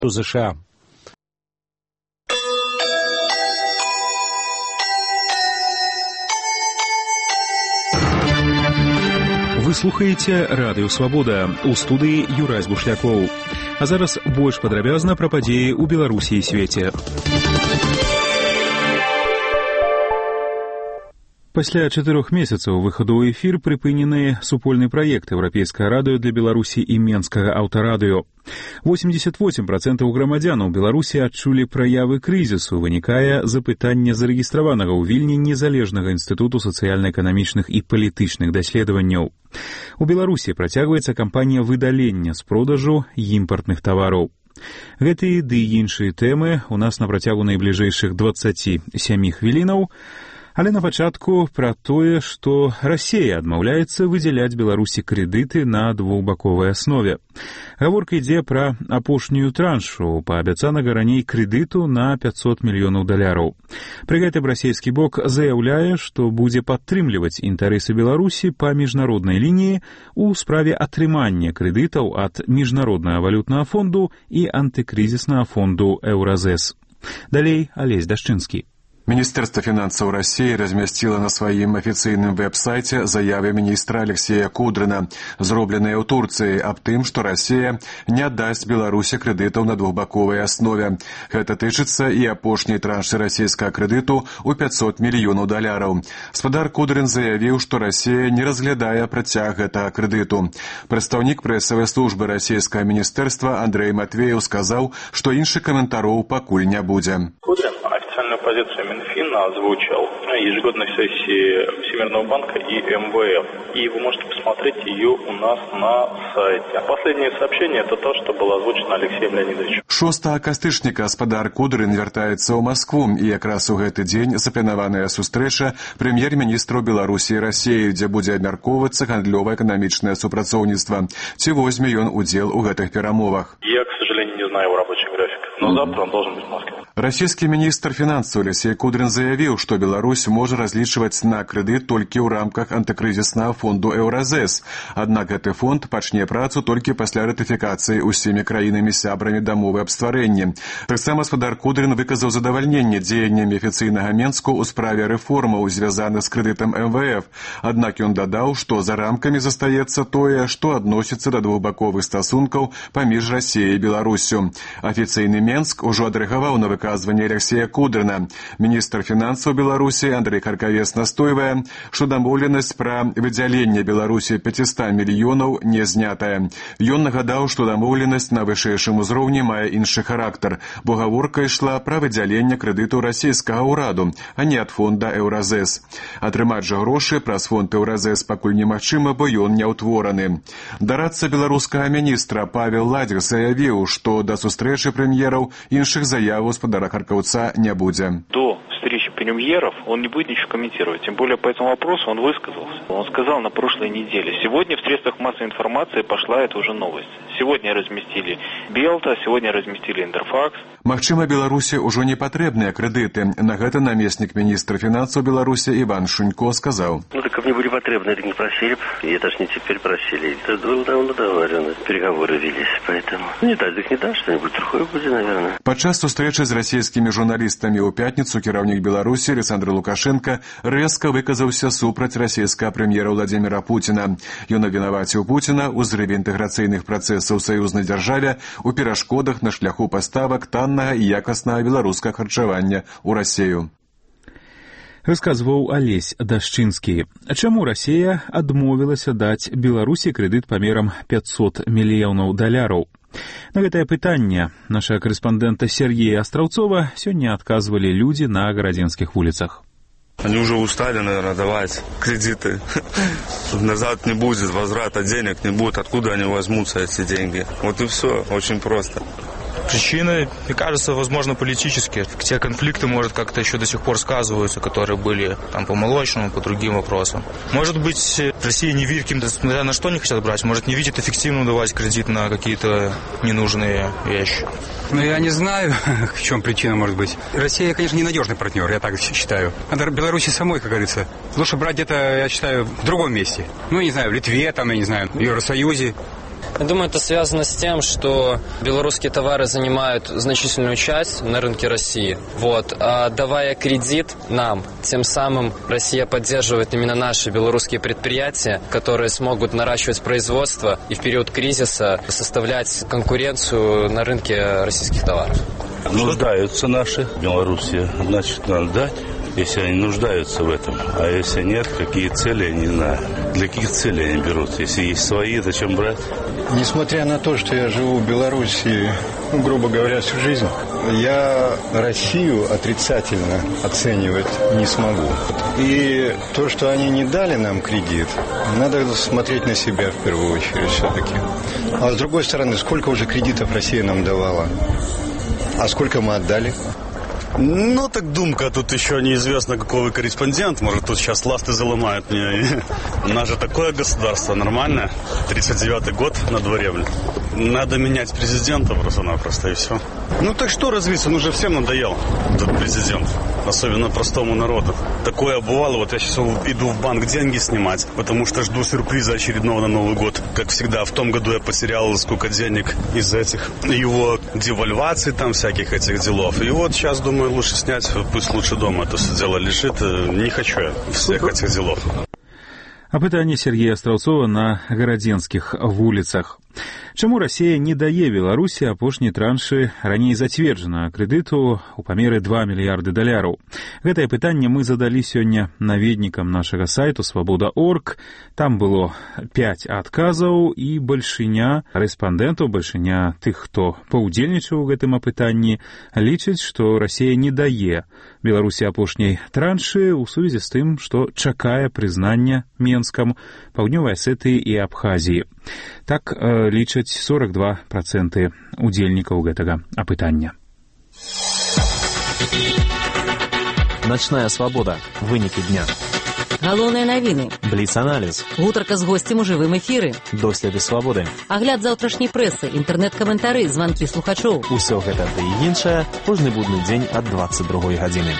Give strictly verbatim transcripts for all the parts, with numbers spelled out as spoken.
США. Вы слухаеце Радыё Свабода, у студыі Юрась Бушлякоў. А зараз больш падрабязна пра падзеі ў Беларусі і свеце. Пасля чатырох месяцаў выхаду ў эфір прыпынены супольны праект Еўрапейскае радыё для Беларусі і Менскага аўтарадыё. восемьдесят восемь процентов грамадзянаў Беларусі адчулі праявы крызісу, вынікае запытання зарэгістраванага ў Вільні незалежнага інстытуту сацыяльна-эканамічных і палітычных даследаванняў. У Беларусі працягваецца кампанія выдалення з продажу імпартных тавараў. Гэтыя ды іншыя тэмы у нас на працягу найбліжэйшых дваццаці сямі хвілінаў. Але на пачатку пра тое, што Расія адмаўляецца выдзяляць Беларусі крэдыты на двухбаковай аснове. Гаворка ідзе пра апошнюю траншу паабяцанага раней крэдыту на пятьсот мільёнаў даляраў. Пры гэтым расійскі бок заяўляе, што будзе падтрымліваць інтарэсы Беларусі па міжнароднай лініі ў справе атрымання крэдытаў ад міжнароднага валютнага фонду і антыкрызіснага фонду Еўразэс. Далей Алесь Дашчынскі. Министерство финансов России разместило на своем официальном веб-сайте заявы министра Алексея Кудрина, зробленные у Турции, об тым, что Россия не отдаст Беларуси кредитов на двухбаковой основе. Это тычится и опошней транши российского кредиту у пятьсот миллионов долларов. Спадар Кудрин заявил, что Россия не разглядая протяг этого кредиту. Представник прессовой службы российского министерства Андрей Матвеев сказал, что инших комментариев покуль не будет. Кудрин официальную позицию Минфина озвучил на ежегодной сессии Всемирного банка и эм вэ эф. И вы можете посмотреть ее у нас на сайте. Последнее сообщение — это то, что было озвучено Алексеем Леонидовичем. шостага кастрычніка спадар Кудрин вяртаецца ў Маскву, і якраз у гэты дзень запланаваная сустрэча прэм'ер-міністраў Беларусі і Расіі, дзе будзе абмяркоўвацца гандлёва-эканамічнае супрацоўніцтва. Ці возьме ён удзел у гэтых перамовах? Я, к сожалению, не знаю его рабочий график, но завтра он должен быть в Москве. Расійскі міністр фінансаў Алексей Кудрин заявіў, што Беларусь можа разлічваць на крэдыт толькі ў рамках антыкрызіснага фонду Еўразэс. Аднак гэты фонд пачне працу толькі пасля ратыфікацыі ўсімі краінамі-сябрамі дамовы аб стварэнні. Таксама спадар Кудрин выказаў задавальненне дзеяннямі афіцыйнага Менску ў справе рэформаў, звязаных з крэдытам эм вэ эф. Аднак ён дадаў, што за рамкамі застаецца тое, што адносіцца да двухбаковых стасункаў паміж Расіяй і Беларусю. Афіцыйны Менск ужо адрэагаваў на выказванне Алексея Кудрина. Міністр фінансаў Беларусі Андрей Харкавец настойвае, што дамоўленасць пра выдзяленне Беларусі пятьсот мільёнаў не знятая. Ён нагадаў, што дамоўленасць на вышэйшым узроўні мае іншы характар, бо гаворка ішла пра выдзяленне крэдыту расійскага ўраду, а не ад фонда Еўразэс. Атрымаць жа грошы праз фонд Еўразэс пакуль немагчыма, бо ён не ўтвораны. Дарадца беларускага міністра Павел Ладзік заявіў, што да сустрэчы прэм'ераў іншых заяваў спадара Харкаўца не будзе. До встречи премьеров он не будет ничего комментировать. Тем более по этому вопросу он высказался. Он сказал на прошлой неделе. Сегодня в средствах массовой информации пошла эта уже новость. Сегодня разместили Белта, сегодня разместили Интерфакс. Магчыма, Беларусі ўжо не патрэбныя крэдыты. На гэта намеснік міністра фінансаў Беларусі Иван Шунько сказал. Ну так мне были потребны, это не просили. И это ж не теперь просили. Это было давно договорено. Переговоры велись, поэтому не дать, так не дать, что-нибудь другое будет, наверное. Падчас сустрэчы з расійскімі журналістамі ў пятніцу кіраўнік Беларусі Александр Лукашенко рэзка выказаўся супраць расійскага прэм'ера Владимира Путина. Ён абвінаваціў Путина ў зрыве інтэграцыйных працэсаў у саюзнай дзяржаве, у перашкодах на шляху паставак таннага і якаснага беларускага харчавання ў Расію. Расказваў Алесь Дашчынскі. Чаму Расія адмовілася даць Беларусі крэдыт памерам пятьсот мільёнаў даляраў? На гэтае пытанне наша корэспандэнта Сергея Астраўцова сёння адказвалі людзі на гарадзенскіх вуліцах. Они уже устали, наверное, давать кредиты. Назад не будет, возврата денег не будет. Откуда они возьмутся, эти деньги? Вот и все, очень просто. Причины, мне кажется, возможно, политические. Те конфликты, может, как-то еще до сих пор сказываются, которые были там по молочному, по другим вопросам. Может быть, Россия не видит, несмотря на что не хотят брать, может, не видит эффективно давать кредит на какие-то ненужные вещи. Ну, я не знаю, в чем причина может быть. Россия, конечно, ненадежный партнер, я так считаю. Надо Беларуси самой, как говорится. Лучше брать где-то, я считаю, в другом месте. Ну, не знаю, в Литве, там, я не знаю, в Евросоюзе. Я думаю, это связано с тем, что белорусские товары занимают значительную часть на рынке России. Вот. А давая кредит нам, тем самым Россия поддерживает именно наши белорусские предприятия, которые смогут наращивать производство и в период кризиса составлять конкуренцию на рынке российских товаров. Нуждаются наши в Беларуси, значит, надо дать, если они нуждаются в этом. А если нет, какие цели, я не знаю. Для каких целей они берут? Если есть свои, зачем брать? Несмотря на то, что я живу в Беларуси, ну, грубо говоря, всю жизнь, я Россию отрицательно оценивать не смогу. И то, что они не дали нам кредит, надо смотреть на себя в первую очередь все-таки. А с другой стороны, сколько уже кредитов Россия нам давала? А сколько мы отдали? Ну, так думка, тут еще неизвестно, какой вы корреспондент. Может, тут сейчас ласты заломают мне. У нас же такое государство нормальное. тридцать девятый год на дворе, блин. Надо менять президента просто-напросто, и все. Ну, так что развиться? Он уже всем надоел, этот президент. Особенно простому народу. Такое бывало. Вот я сейчас иду в банк деньги снимать, потому что жду сюрприза очередного на Новый год. Как всегда, в том году я потерял сколько денег из этих его девальваций, там всяких этих делов. И вот сейчас, думаю, лучше снять, пусть лучше дома это все дело лежит. Не хочу я всех этих делов. Апытанне Сергея Астраўцова на гарадзенскіх вуліцах. Чаму Расія не дае Беларусі апошні траншы раней зацверджанага крэдыту ў памеры два мільярды даляраў? Гэтае пытанне мы задалі сёння наведнікам нашага сайту свабода точка орг. Там было пяць адказаў і бальшыня рэспандэнтаў, бальшыня тых, хто паўдзельнічаў у гэтым апытанні, лічыць, што Расія не дае Беларусі апошняй траншы ў сувязі з тым, што чакае прызнання Менскам, Паўднёвай Асетыі і Абхазіі. Так э, лічаць сорок два проценты удзельнікаў гэтага апытання. Начная свабода. Вынікі дня. Галоўныя навіны. Бліц-аналіз. Гутарка з госцем у жывым эфіры. Доследы свабоды. Агляд заўтрашняй прэсы, інтэрнэт-каментары, званкі слухачоў. Усё гэта ды і іншае кожны будны дзень ад дваццаць другой гадзіны.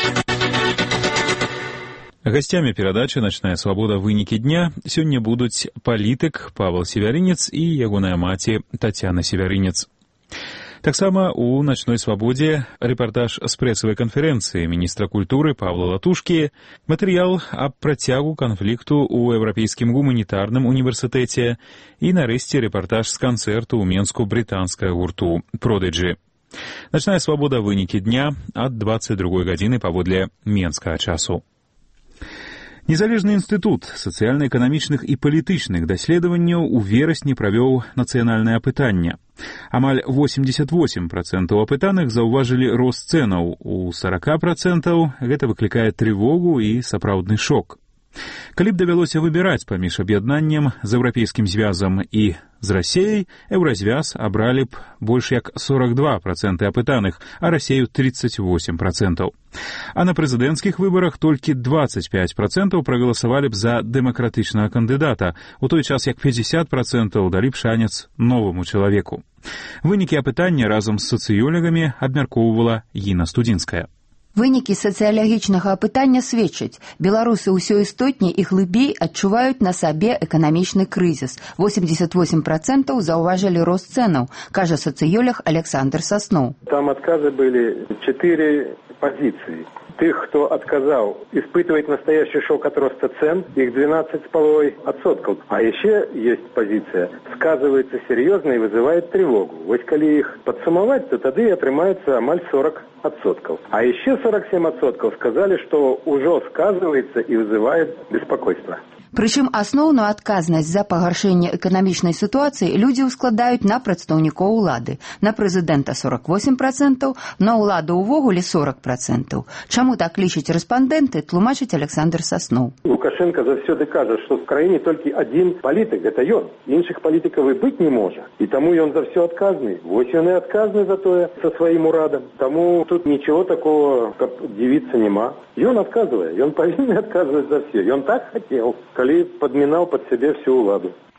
Гасцямі перадачы «Начная свабода. Вынікі дня» сёння будуць палітык Павел Севярынец і ягоная маці Тацяна Севярынец. Таксама у «Начной свабодзе» рэпартаж з прэсавай канферэнцыі міністра культуры Павла Латушкі, матэрыял аб працягу канфлікту ў Еўрапейскім гуманітарным універсітэце і, нарэшце, рэпартаж з канцэрту ў Менску брытанскага гурту «Продыджы». «Начная свабода. Вынікі дня» ад дваццаць другой гадзіны паводле менскага часу. Незалежны інстытут сацыяльна-эканамічных і палітычных даследаванняў у верасні правёў нацыянальнае апытанне. Амаль восемьдесят восемь процентов апытаных заўважылі рост цэнаў, у сорок процентов гэта выклікае трывогу і сапраўдны шок. Калі б давялося выбіраць паміж аб'яднаннем з Еўрапейскім звязам і з Расіяй, Еўразвяз абралі б больш як сорок два процента апытаных, а Расію тридцать восемь процентов. А на прэзідэнцкіх выбарах толькі двадцать пять процентов прагаласавалі б за дэмакратычнага кандыдата, у той час як пятьдесят процентов далі б шанец новаму чалавеку. Вынікі апытання разам з сацыёлагамі абмяркоўвала Гіна Студзінская. Вынікі сацыялагічнага апытання сведчаць, беларусы ўсё істотней і глыбей адчуваюць на сабе эканамічны крызіс. восемьдесят восемь процентов заўважылі рост цэнаў, кажа сацыёлог Александр Сасноў. Там отказы были четыре позиции. Тех, кто отказал испытывать настоящий шок от роста цен, их двенадцать с половиной процентов. А еще есть позиция, сказывается серьезно и вызывает тревогу. Вот коли их подсумовать, то тогда и отрымается амаль сорок процентов. А еще сорок семь процентов сказали, что уже сказывается и вызывает беспокойство. Прычым асноўную адказнасць за пагаршэнне эканамічнай сітуацыі людзі ўскладаюць на прадстаўнікоў улады. На прэзідэнта сорок восемь процентов, на ўладу ўвогуле сорок процентов. Чаму так лічаць рэспандэнты, тлумачыць Александр Сасноў. Лукашенко заўсёды кажа, што в краіне толькі адзін палітык, гэта ён. Іншых палітыкаў і быць не можа. І таму ён за все адказны. Вось ён і адказны за тое со сваім урадам. Таму тут нічого такого, каб дзівіцца, нема. Ён адказвае, ён павінен адказваць за все. Ён так хацеў, калі падмінаў пад сябе всю ўладу.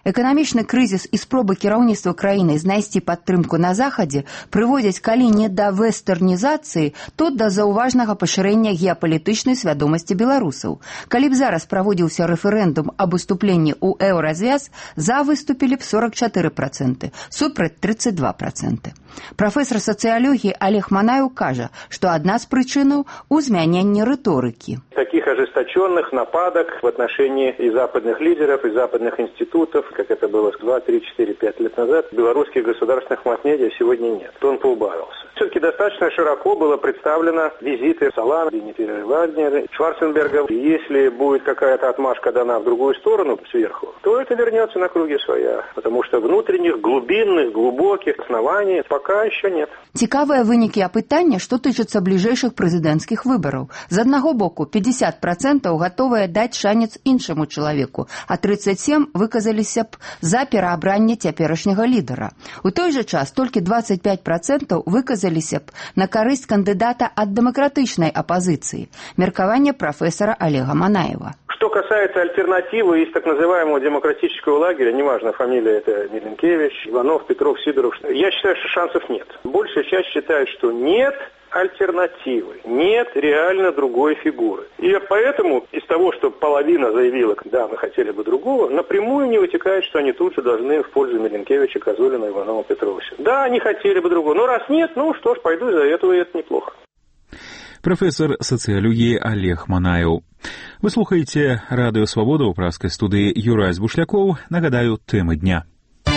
Эканамічны крызіс і спробы кіраўніцтва краіны знайсці падтрымку на захадзе прыводзяць калі не да вестэрнізацыі, то да заўважнага пашырэння геапалітычнай свядомасці беларусаў. Калі б зараз праводзіўся рэферэндум аб уступленні ў еўразвяз, за выступілі б сорок чатыры працэнты, супраць тридцать два процента. Прафесор сацыялогіі Олег Манаев кажа, што адна з прычынаў у змяненні рыторыкі. Таких ожесточенных нападок в отношении и западных лидеров, и западных институтов, как это было два, три, четыре, пять лет назад, белорусских государственных масс-медиа сегодня нет. Он поубавился. Все-таки достаточно широко было представлено визиты Солана, Дмитрия Вагнера, Шварценберга. И если будет какая-то отмашка дана в другую сторону, сверху, то это вернется на круги своя. Потому что внутренних, глубинных, глубоких оснований пока еще нет. Цікавыя вынікі апытання, што тычыцца бліжэйшых прэзідэнцкіх выбараў. З аднаго боку, пятьдесят процентов гатовыя даць шанец іншаму чалавеку, а тридцать семь выказаліся б за пераабранне цяперашняга лідара. У той жа час толькі двадцать пять процентов выказаліся б на карысць кандыдата ад дэмакратычнай апазіцыі. Меркаванне прафесора Олега Манаева. Что касается альтернативы из так называемого демократического лагеря, неважно, фамилия это Миленкевич, Иванов, Петров, Сидоров, я считаю, что шансов нет. Большая часть считает, что нет альтернативы, нет реально другой фигуры. И поэтому из того, что половина заявила, да, мы хотели бы другого, напрямую не вытекает, что они тут же должны в пользу Миленкевича, Козулина, Иванова, Петрова. Да, они хотели бы другого, но раз нет, ну что ж, пойду за этого, и это неплохо. Прафесор сацыялогіі Олег Манаев. Вы слухаеце Радыё Свабода ў праскай студыі Юрай Бушлякоў. Нагадаю, тэмы дня.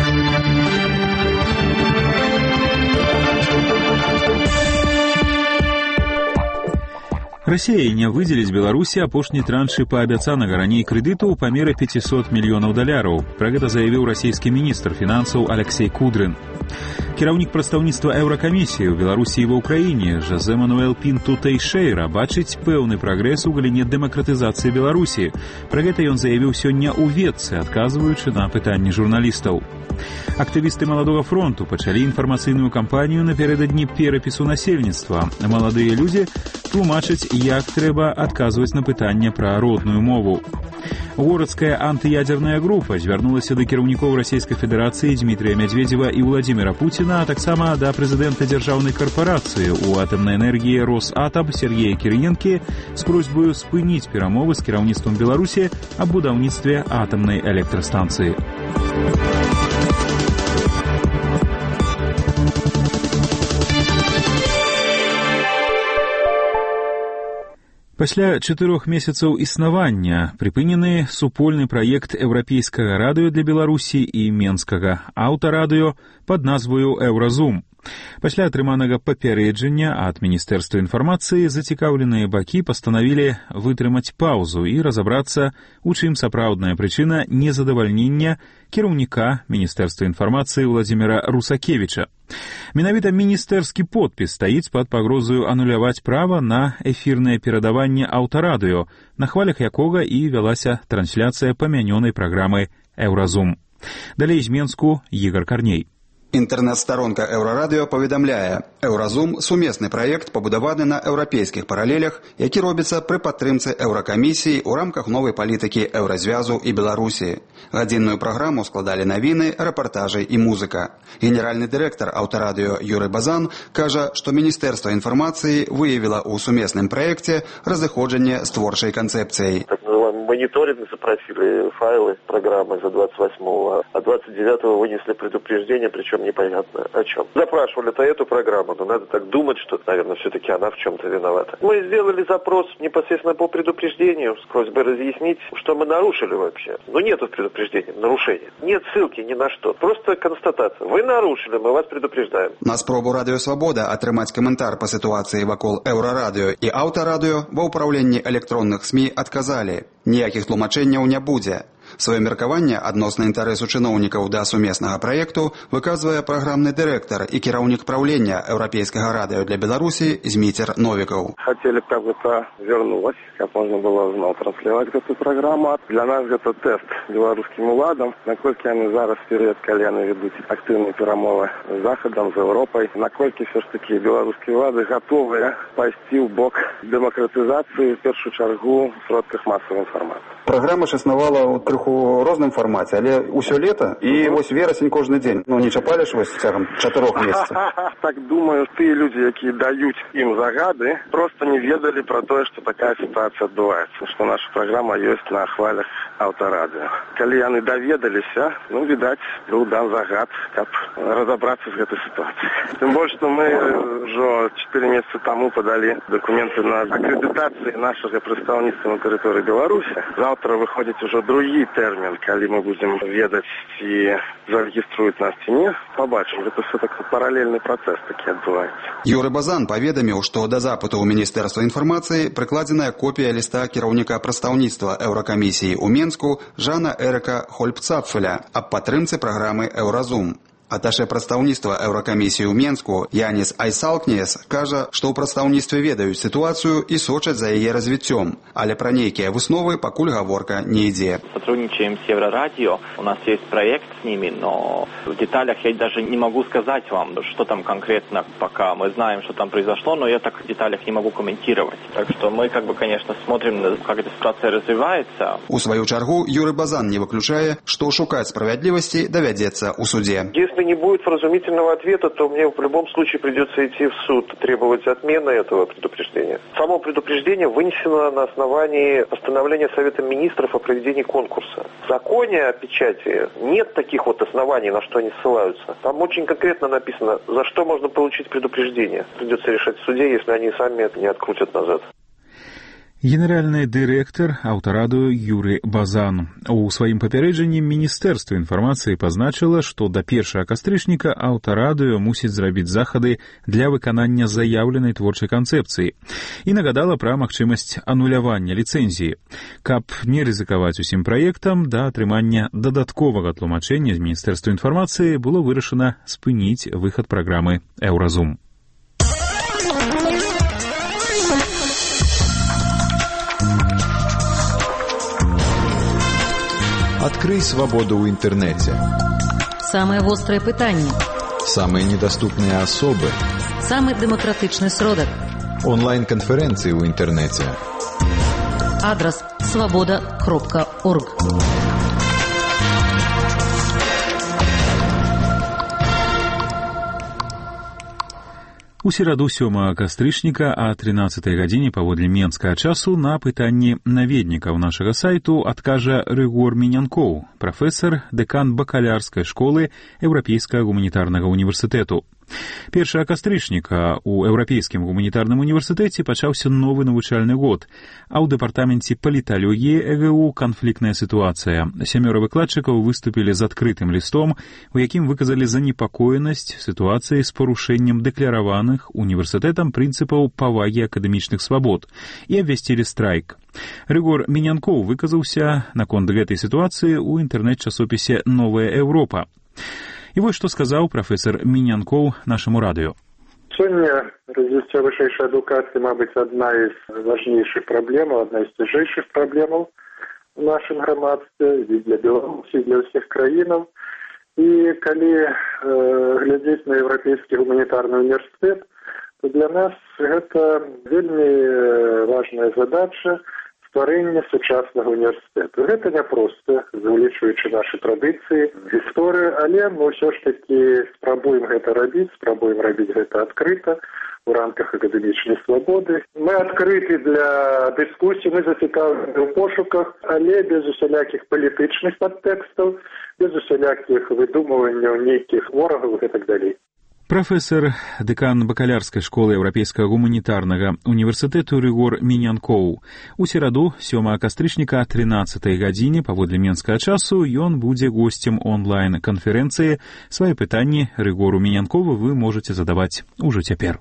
Расія не выдзеліць Беларусі апошні траншы паабяцанага раней крэдыту ў памеры пятьсот мільёнаў даляраў. Пра гэта заявіў расійскі міністр фінансаў Алексей Кудрин. Кіраўнік прадстаўніцтва Еўракамісіі ў Беларусі і ва ўкраіне Жозе Мануэл Пінту Тэйшэйра бачыць пэўны прагрэс у галіне дэмакратызацыі Беларусі. Пра гэта ён заявіў сёння ў Ветцы, адказваючы на пытанні журналістаў. Актывісты Маладога фронту пачалі інфармацыйную кампанію напярэдадні перапісу насельніцтва. Маладыя людзі тлумачаць, як трэба адказваць на пытанне пра родную мову. Городская антыядзерная група звярнулася да кіраўнікоў Расійскай Федэрацыі Дмітрия Мядзведзева і Владзіміра Пуціна, а таксама да прэзідэнта дзяржаўнай карпорацыі ў атамнай энергіі Росатам Сергея Кірыенкі з просьбаю спыніць перамовы з кіраўніцтвам Беларусі аб будаўніцтве атамнай электрастанцыі. Пасля чатырох месяцаў існавання прыпынены супольны праект еўрапейскага радыё для Беларусі і менскага аўтарадыё пад назваю «Еўразум». Пасля атрыманага папярэджання ад Міністэрства інфармацыі зацікаўленыя бакі пастанавілі вытрымаць паўзу і разабрацца, у чым сапраўдная прычына незадавальнення кіраўніка Міністэрства інфармацыі Владзіміра Русакевіча. Менавіта міністэрскі подпіс стаіць пад пагрозаю ануляваць права на эфірнае перадаванне аўтарадыё, на хвалях якога і вялася трансляцыя памянёнай праграмы «Еўразум». Далей з Менску Ігор Карней. Інтэрнэт-старонка Еўрарадыё паведамляе, «Еўразум» – сумесны праект, пабудаваны на еўрапейскіх паралелях, які робіцца пры падтрымцы Еўракамісіі ў рамках новай палітыкі Еўразвязу і Беларусі. Гадзінную праграму складалі навіны, рэпартажы і музыка. Генеральны дырэктар аўтарадыё Юрый Базан кажа, што Міністэрства інфармацыі выявіла ў сумесным праекце разыходжанне з творчай канцэпцыяй. Мониторинг запросили файлы программы за двадцать восьмого, а двадцать девятого вынесли предупреждение, причем непонятно о чем. Запрашивали-то эту программу, но надо так думать, что, наверное, все-таки она в чем-то виновата. Мы сделали запрос непосредственно по предупреждению с просьбой разъяснить, что мы нарушили вообще. Но нету предупреждения, нарушения. Нет ссылки ни на что. Просто констатация. Вы нарушили, мы вас предупреждаем. На спробу Радыё Свабода атрымаць каментар па сітуацыі вакол Еўрарадыё і аўтарадыё ва ўпраўленні электронных СМІ адказалі. Ніякіх тлумачэнняў не будзе. Сваё меркаванне адносна інтарэсу чыноўнікаў да сумеснага праекту выказвае праграмны дырэктар і кіраўнік праўлення Еўрапейскага радыё для Беларусі Зміцер Новікаў. Хотели, как это вернулось, как можно было знал транслировать эту программу. Для нас это тест белорусским уладам, наколькі они зараз перед колена ведут активные перемовы с Заходом, с Европой, наколькі все ж таки белорусские улады готовы пойти в бок демократизации, в первую чергу, в сродках массовой информации. Программа ж існавала ў крыху розным фармаце, але ўсё лета і вось верасень кожны дзень. Ну не чапалі ж вось цягам чатырох месяцаў. Так думаю, тыя людзі, якія даюць ім загады, просто не ведалі пра тое, што такая сітуацыя адбываецца, што наша праграма ёсць на хвалях Аўтарадыё. Калі яны даведаліся, ну, відаць, быў дан загад, каб разабрацца з гэтай сітуацыяй. Тым больш, што мы ўжо чатыры месяцы таму падалі дакументы на акрэдытацыю нашага прадстаўніцтва на тэрыторыі Беларусі. Заўтра выходзіць ужо другі тэрмін, калі мы будзем ведаць, ці зарэгіструюць нас ці не. Пабачым, гэта все такі паралельны працэс такі адбываецца. Юры Базан паведаміў, што да запыту ў Міністэрства інфармацыі прыкладзеная копія ліста кіраўніка прадстаўніцтва Еўракамісіі ў Менску Жана Эрыка Хольпцапфеля аб падтрымцы праграмы «Еўразум». Аташе прадстаўніцтва Еўракамісіі ў Менску Янис Айсалкнес кажа, што ў прадстаўніцтве ведаюць сітуацыю і сочаць за яе развіццём, але пра нейкія высновы пакуль гаворка не ідзе. Сотрудничаем с Еврорадио, у нас есть проект с ними, но в деталях я даже не могу сказать вам, что там конкретно, пока мы знаем, что там произошло, но я так в деталях не могу комментировать. Так что мы, как бы, конечно, смотрим, как эта ситуация развивается. У сваю чаргу Юры Базан не выключае, што шукаць справядлівасці давядзецца ў суде. Если не будет вразумительного ответа, то мне в любом случае придется идти в суд, требовать отмены этого предупреждения. Само предупреждение вынесено на основании постановления Совета Министров о проведении конкурса. В законе о печати нет таких вот оснований, на что они ссылаются. Там очень конкретно написано, за что можно получить предупреждение. Придется решать в суде, если они сами это не открутят назад. Генеральны дырэктар Аўтарадыё Юры Базан. У сваім папярэджанні Міністэрства інфармацыі пазначыла, што да першага кастрычніка Аўтарадыё мусіць зрабіць захады для выканання заяўленай творчай канцэпцыі і нагадала пра магчымасць анулявання ліцэнзіі. Каб не рызыкаваць усім праектам, да атрымання дадатковага тлумачэння з Міністэрства інфармацыі было вырашана спыніць выхад праграмы «Еўразум». Открый свободу ў інтэрнэце. Самые вострые пытанні. Самые недоступные особы. Самый демократичный сродак. Онлайн-конференции ў інтэрнэце. Адрес свобода кропка орг. У сераду сёмага кастрычніка а трынаццатай гадзіне паводле менскага часу на пытанні наведнікаў нашага сайту адкажа Рыгор Мінянкоў, прафесар, дэкан бакалярскай школы Еўрапейскага гуманітарнага універсітэту. першага кастрычніка ў Еўрапейскім гуманітарным універсітэце пачаўся новы навучальны год, а ў дэпартаменце паліталогіі э гэ у канфліктная сітуацыя. Сямёра выкладчыкаў выступілі з адкрытым лістом, у якім выказалі занепакоенасць сітуацыі з парушэннем дэклараваных універсітэтам прынцыпаў павагі акадэмічных свабод і абвясцілі страйк. Рыгор Мінянкоў выказаўся наконт гэтай сітуацыі ў інтэрнэт-часопісе «Новая Еўропа». І вось што сказаў прафесар Мінянкоў нашаму радыё. Сёння развіццё вышэйшай адукацыі, мабыць, адна з важнейшых праблемаў, адна з цяжэйшых праблемаў у нашым грамадстве, і для Беларусі, і для ўсіх краінаў. І калі э, глядзець на Еўрапейскі гуманітарны універсітэт, то для нас гэта вельмі важная задача стварэння сучаснага універсітэту. Гэта няпроста, залічваючы нашы традыцыі, гісторыю, але мы ўсё ж такі спрабуем гэта рабіць, спрабуем рабіць гэта адкрыта у рамках акадэмічнай свабоды. Мы адкрыты для дыскусій, мы зацікаўлены ў пошуках, але без усялякіх палітычных падтэкстаў, без усялякіх выдумыванняў нейкіх ворагаў і так далей. Прафесар, дэкан бакалярскай школы Еўрапейскага гуманітарнага універсітэту Рыгор Мінянкоў. У сераду сёмага кастрычніка а трынаццатай гадзіне паводле менскага часу ён будзе госцем онлайн-канферэнцыі. Свае пытанні Рыгору Мінянкову вы можаце задаваць ужо цяпер.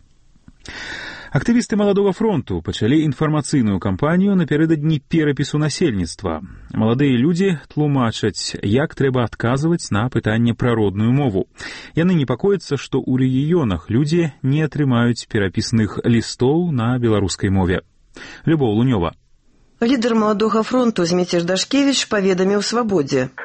Актывісты Маладога фронту пачалі інфармацыйную кампанію напярэдадні перапісу насельніцтва. Маладыя людзі тлумачаць, як трэба адказваць на пытанне пра родную мову. Яны непакояцца, што ў рэгіёнах людзі не атрымаюць перапісных лістоў на беларускай мове. Любоў Лунёва. Лідар Маладога фронту Зміцер Дашкевіч паведаміў Свабодзе. Вельмі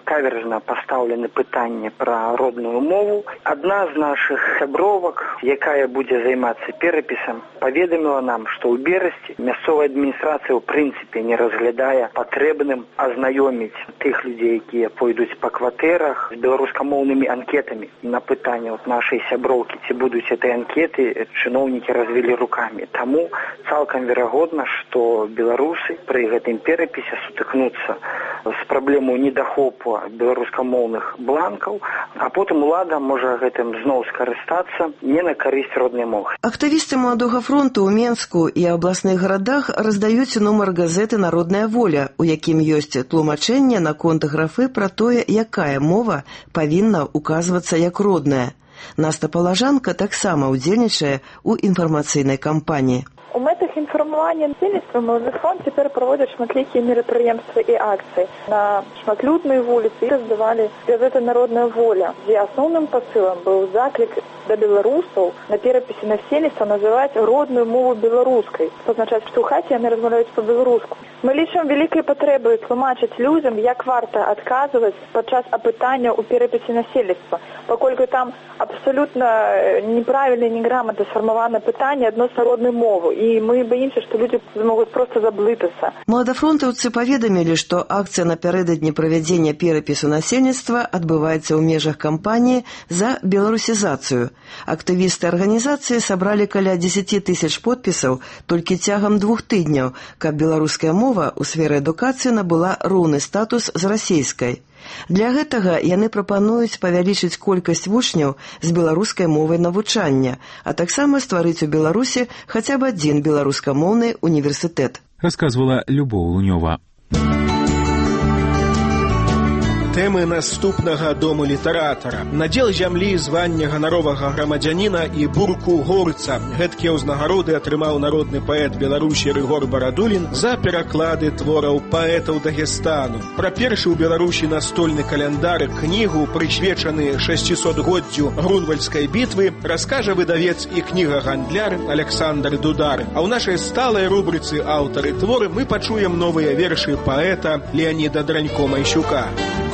каверзна пастаўлены пытанне пра родную мову. Адна з нашых сябровак, якая будзе займацца перапісам, паведаміла нам, што ў Берасці мясцовая адміністрацыя ў прынцыпе не разглядае патрэбным азнаёміць тых людзей, якія пойдуць па кватэрах з беларускамоўнымі анкетамі. На пытанне от нашай сяброўкі, ці будуць этой анкеты, чыноўнікі развілі рукамі. Таму цалкам верагодна, што беларусы пры гэтым перапісе сутыкнуцца з праблемой недахопу беларускамоўных бланкаў, а потым улада можа гэтым зноў скарыстацца не на карысць роднай мовы. Актывісты Маладога фронту ў Менску і абласных гарадах раздаюць нумар газеты «Народная воля», у якім ёсць тлумачэнне наконт графы пра тое, якая мова павінна указвацца як родная. Наста Палажанка таксама ўдзельнічае ў інфармацыйнай кампаніі. У мэтах інфармавання насельніцтва Малады фронт цяпер праводзяць шматлікія мерапрыемствы і акцыі. На шматлюднай вуліцы раздавалі газеты «Народная воля», дзе асноўным пасылам быў заклік да беларусаў на перапісе насельніцтва называць родную мову беларускай. Што азначаць, што ў хаце яны размаўляюць па-беларуску. Мы лічым вялікай патрэбай тлумачыць людзям, як варта адказваць падчас апытання ў перапісе насельніцтва, паколькі там абсалютна неправільна і неграмотна сфармавана пытанне адносна роднай мовы. І мы баімся, што людзі могуць проста заблытацца. Маладафронтаўцы паведамілі, што акцыя напярэдадні правядзення перапісу насельніцтва адбываецца ў межах кампаніі за беларусізацыю. Актывісты арганізацыі сабралі каля дзесяць тысяч подпісаў толькі цягам двух тыдняў, каб беларуская мова ў сферы адукацыі набыла роўны статус з расейскай. Для гэтага яны прапануюць павялічыць колькасць вучняў з беларускай мовай навучання, а таксама стварыць у Беларусі хаця б адзін беларускамоўны універсітэт. Расказвала Любоў Лунёва. Тэмы наступнага дому літаратара. Надзел зямлі, звання ганаровага грамадзяніна і бурку горца. Гэткія ўзнагароды атрымаў народны паэт Беларусі Рыгор Барадулін за пераклады твораў паэтаў Дагестану. Пра першы ў Беларусі настольны каляндар, кнігу, прысвечаны шасцісотгоддзю Грунвальдскай бітвы, раскажа выдавец і кнігагандляр Александр Дудар. А ў нашай сталай рубрыцы «Аўтары творы» мы пачуем новыя вершы паэта Леаніда Дранько-Майсюка.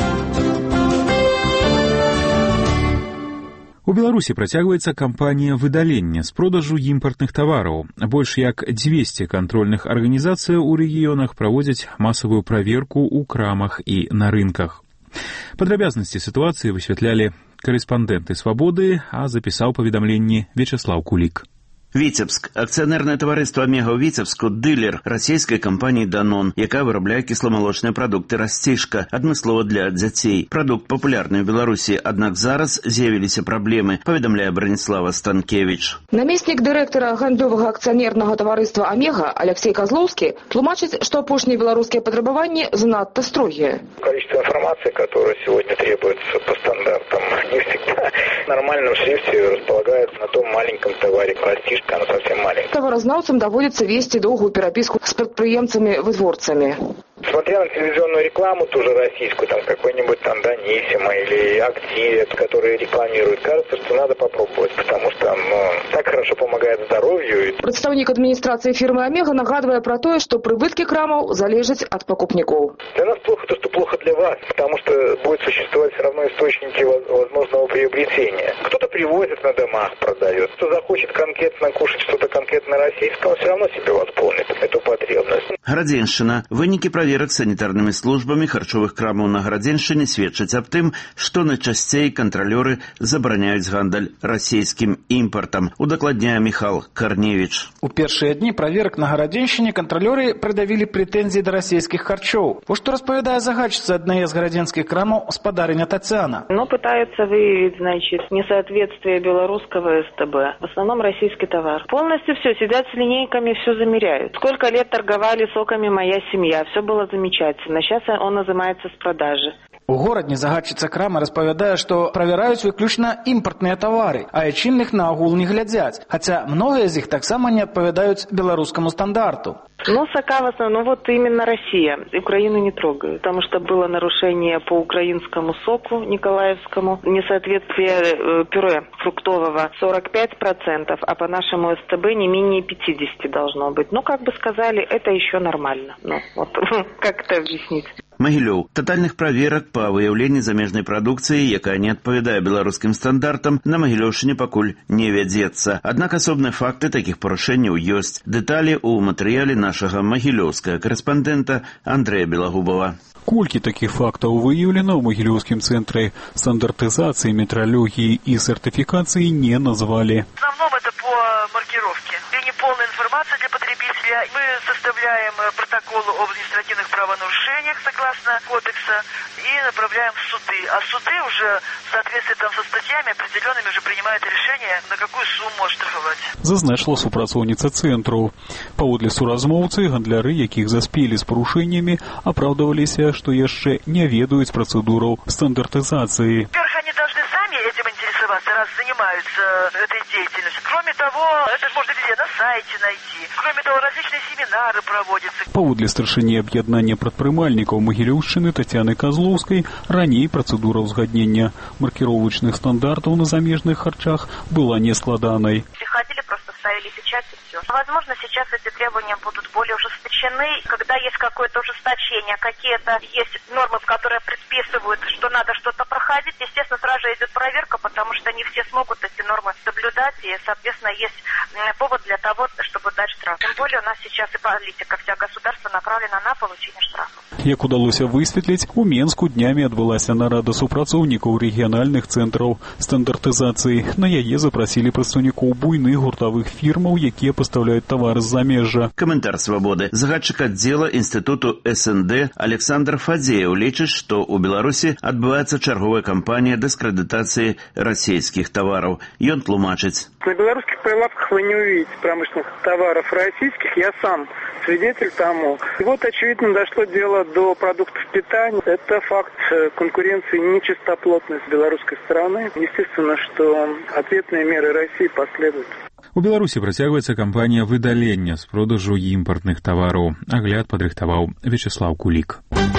У Беларусі працягваецца кампанія выдалення з продажу імпартных тавараў. Больш як дзвесце кантрольных арганізацый у рэгіёнах праводзяць масавую праверку ў крамах і на рынках. Падрабязнасці сітуацыі высвятлялі карэспандэнты «Свабоды», а запісаў паведамленні Вячеслав Кулик. Віцебск. Акцыянернае таварыства «Омега» ў Віцебску – дылер расійскай кампаніі «Данон», якая вырабляе кісламалочныя прадукты «Расцішка», адмыслова для дзяцей. Прадукт папулярны ў Беларусі, аднак зараз з'явіліся праблемы, паведамляе Браніслава Станкевіч. Намеснік дырэктара гандлёвага акцыянернага таварыства «Омега» Алексей Козловскі тлумачыць, што апошнія беларускія патрабаванні занадта строгія. Количество информации, которое сегодня требуется по стандартам, не всегда в нормальном шрифте располагается на том маленьком товаре «Расцішка». Она совсем маленькая. Таваразнаўцам даводится вести долгую переписку с предприемцами-вытворцами. Смотря на телевизионную рекламу, тоже российскую, там какой-нибудь там Даниссимо или Активец, которые рекламируют, кажется, что надо попробовать, потому что ну, так хорошо помогает здоровью. Представник администрации фирмы «Омега» нагадывая про то, что прибытки крамов залежат от покупников. Для нас плохо то, что плохо для вас, потому что будет существовать все равно источники возможного приобретения. Кто-то привозит на домах, продает, кто захочет конкретно кушать что-то конкретно российское, он все равно себе восполнит эту потребность. Гарадзеншчына. Вынікі праверак санітарнымі службамі харчовых крамаў на Гарадзеншчыне сведчаць аб тым, што найчасцей кантралёры забараняюць гандаль расійскім імпартам. Удакладняе Міхал Карневіч. У першыя дні праверак на Гарадзеншчыне кантралёры прыдавілі прэтэнзіі да расійскіх харчоў. Во што распавядае загадчыца адной з гарадзенскіх крамаў спадарыня Татьяна. Но пытаются выявить, значит, несоответствие белорусского СТБ. В основном российский товар. Полностью все, сидят с линейками, все замеряют. Сколько лет торговали соками «Моя семья», все было замечательно. Сейчас он называется с продажи. У горадні загадчыца крама распавядае, што правяраюць выключна імпартныя тавары, а айчынных наогул не глядзяць, хаця многія з іх таксама не адпавядаюць беларускаму стандарту. Ну, сока в основном, ну вот именно Россия. Украину не трогают, потому что было нарушение по украинскому соку николаевскому, несоответствие э, пюре фруктового сорок пять процентов, а по нашему СТБ не менее пятьдесят должно быть. Ну, как бы сказали, это еще нормально. Ну, вот как это объяснить? Магілёў. Тотальных праверак па выяўленні замежнай прадукцыі, якая не адпавядае беларускім стандартам, на Магілёўшчыне пакуль не вядзецца. Аднак асобныя факты такіх парушэнняў ёсць. Дэталі ў матэрыяле нашага магілёўскага корэспандэнта Андрэя Белагубова. Колькі такіх фактаў выяўлена ў Магілёўскім цэнтры стандартызацыі, метрологіі і сертыфікацыі не назвалі. В основном это по маркировке. И неполная информация для потребителя. Мы составляем протоколы об административных правонарушениях согласно кодекса и направляем в суды. А суды уже в соответствии там со статьями определенными уже принимают решение, на какую сумму штрафовать. Зазначила супрацоўніца цэнтру. Паводле суразмоўцы, гандляры, якіх заспелі з парушэннямі, апраўдаваліся, што яшчэ не ведаюць працэдураў стандартызацыі. Во-первых, они должны сами этим интересоваться, раз занимаются этой деятельностью. Кроме того, это же можно везде на сайте найти. Кроме того, различные семинары проводятся. Паводле старшыні аб'яднання прадпрымальнікаў Магілёўшчыны Тацяны Казлоўскай, раней працэдура ўзгаднення маркіровачных стандартаў на замежных харчах была нескладанай. Приходили, просто ставили печать и все. Возможно, сейчас эти требования будут более ужесточены. Когда есть какое-то ужесточение, какие-то есть нормы, в которые предписывают, что надо что-то проходить, естественно, сразу же идет проверка, потому что не все смогут эти нормы соблюдать, и, соответственно, есть повод для того, чтобы дать штраф. Тем более у нас сейчас и политика вся государства направлена на получение штрафов. Як удалося высветліць, у Менску днямі адбылася нарада супрацоўнікаў рэгіянальных цэнтраў стандартызацыі. На яе запрасілі прадстаўнікоў буйных гуртавых фірмаў, якія пастаўляюць тавары з замежжа. Каментар «Свабоды». Загадчык аддзела інстытуту эс эн дэ Александр Фадзеев лічыць, што ў Беларусі адбываецца чарговая кампанія дыскрэдытацыі расійскіх тавараў. Ён тлумачыць. На белорусских прилавках вы не увидите промышленных товаров российских. Я сам свидетель тому. И вот, очевидно, дошло дело до продуктов питания. Это факт конкуренции нечистоплотной с белорусской стороны. Естественно, что ответные меры России последуют. У Беларусі працягваецца кампанія выдалення з продажу імпартных тавараў. Агляд падрыхтаваў Вячеслав Кулик.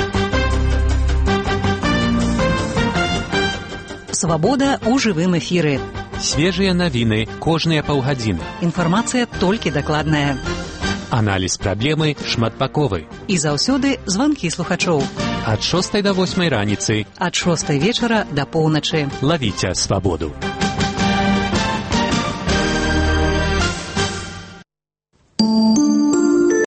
Свабода ў жывым эфіры. Свежыя навіны кожныя паўгадзіны. Інфармацыя толькі дакладная. Аналіз праблемы шматбаковы. І заўсёды званкі слухачоў. Ад шостай да восьмай раніцы. Ад шостай вечара да поўначы. Лавіце свабоду. Thank you.